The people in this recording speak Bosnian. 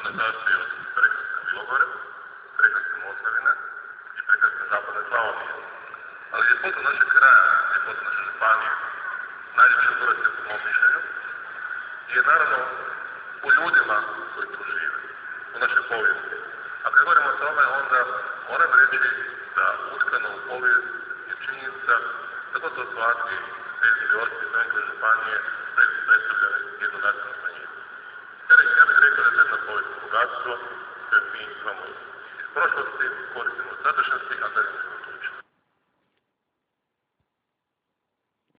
se sastoji od prekrasne Bilogore, prekrasne Moslavine i prekrasne zapadne Slavonije. Ali ljepota našeg kraja, ljepota naše županije, najljepša Hrvatske po mom mišljenju, je naravno u ljudima koji tu žive, u našoj povijesti. A kad govorimo o tome, onda moram reći da utkano u povijest je činjenica da gotovo svaki 5 gosti iz neke županije predstavljaju jednu nacionalnu manjinu. Ja bih rekao da je to jedno povijesno bogatstvo koje mi imamo iz prošlosti, koristimo u sadašnjosti, a da